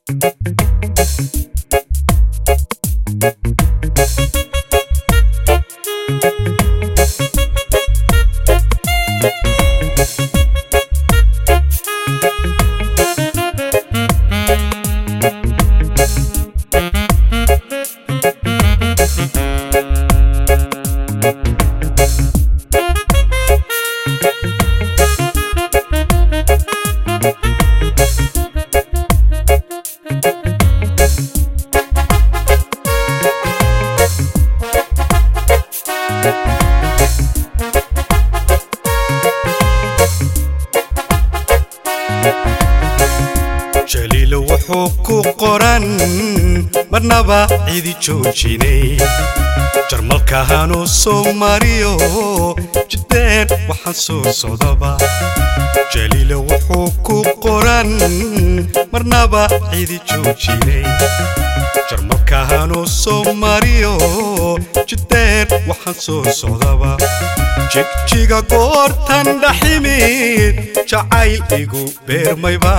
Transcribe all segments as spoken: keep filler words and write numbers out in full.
جليل وحوكو قران مرنبا عيدي جوجيني جرمال كهانو سوماريو جدين وحنسو صدبا جليل وحوكو قران مرنبا عيدي جوجيني جرمال كهانو سوماريو جدين وحنسو صدبا جيك جيغا قورتان دحيمين جعايل إيغو بيرميبا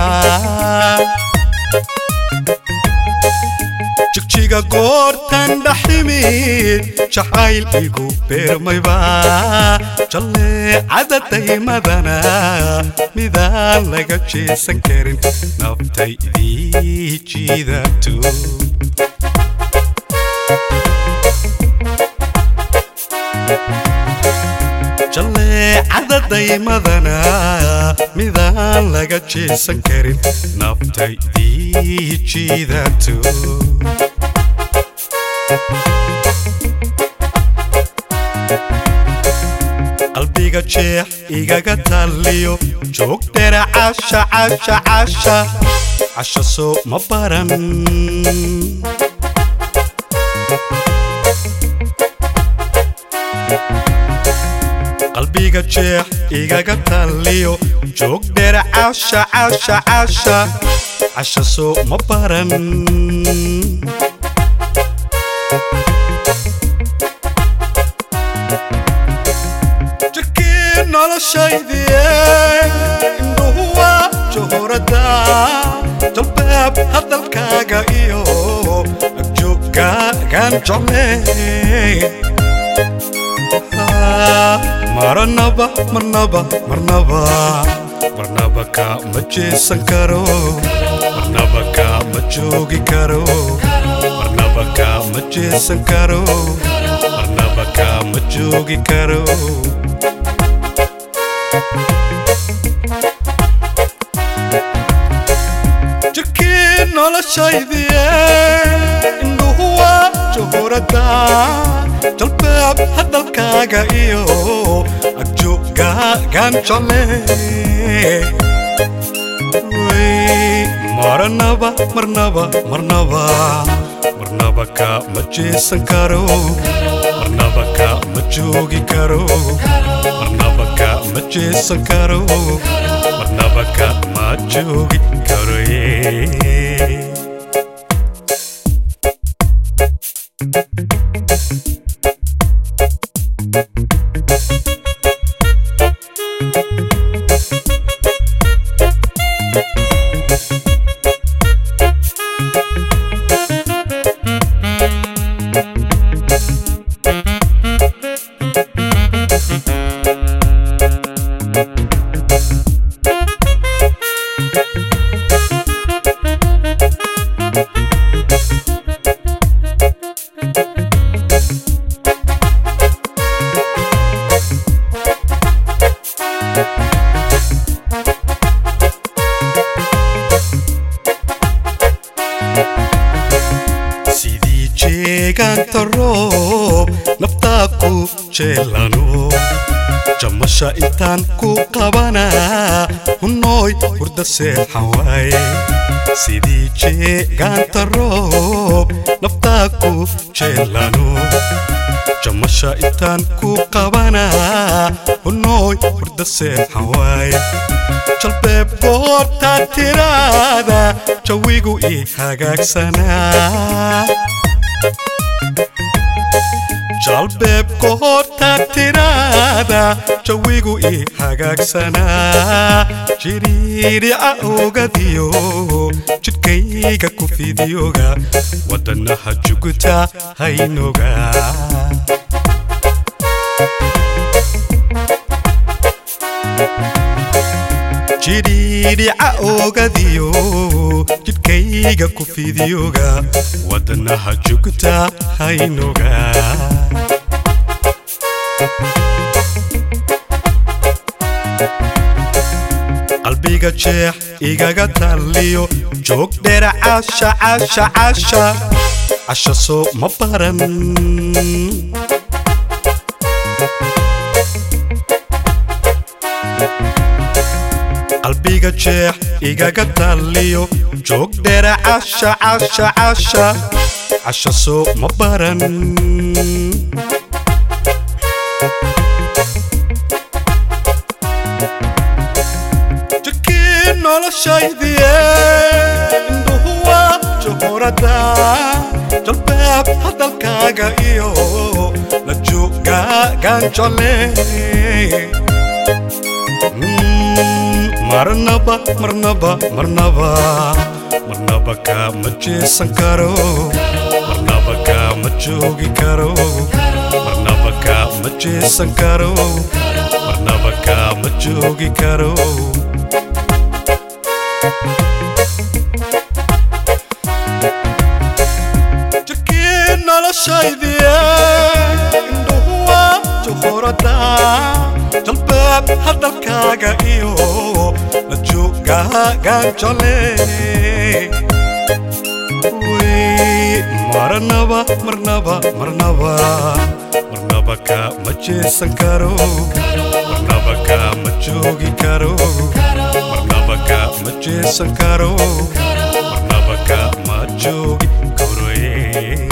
جيك جيغا قورتان دحيمين جعايل إيغو بيرميبا جالي عدتي مدانا ميدان لغا جيسان كارين نفتي دي جيداتو جالي عدتي مدانا ميدان لغا جيسان كارين نفتي دي جيداتو قلبيغا جيح إيغاغا تاليو جوك ديرا عاشا عاشا عاشا عاشا سو مبارن قلبيغا جيح إيغاغا تاليو جوك ديرا عاشا عاشا عاشا عاشا سو مبارن noloshaydi indu huwa johorada jalbaab hadalkaaga iyo agjoogkaagan jeclay marnaba marnaba marnaba marnaba ka ma jeesan karo marnaba ka ma joogi karo marnaba ka ma jeesan karo marnaba ka ma joogi karo جركين noloshaydi indu huwa johorada jalbaab hadalkaaga iyo agjoogkaagan jeclay marnaba marnaba marnaba marnaba ka ma jeesan karo marnaba ka ma joogi karo marnaba ka ma jeesan karo marnaba ka ma joogi karo سيدي جيغان تروب نفتاكو جيلانو جمشا إنتان كو قبانا هنوي ورد سيحواي سيدي جيغان تروب نفتاكو جيلانو جمشا إنتان كو قبانا هنوي ورد سيحواي جلباب قورتا ترادا جويقو إي هاقاك سنا جلباب قورتا ترادا جويقو إي هاقاك سنا جريري أوغا ديو جدكيغا fiidiyooga wadanaha juguta haynoga jidhiidhica ogadiyo jidhkayga ku fiidiyooga wadanaha juguta haynoga qalbiga jeex igaga taliyo joog dheer caasha caasha caasha casha soo ma baran qalbiga jeex igaga taliyo joog dheer caasha caasha caasha casha soo ma baran noloshaydiye indhuhu waa juhurada jalbaab hadalkaaga iyo la joogagaan jole marnaba marnaba marnaba marnaba kama jeesan karo marnaba kama joogi karo marnaba kama jeesan karo marnaba kama joogi karo jirkii noloshaydiye indhuhu waa juhurada jalbaab hadalkaaga iyo la joogagaan jole marnaba marnaba marnaba marnaba kama jeesan karo marnaba kama joogi karo marnaba kama jeesan karo marnaba kama joogi karo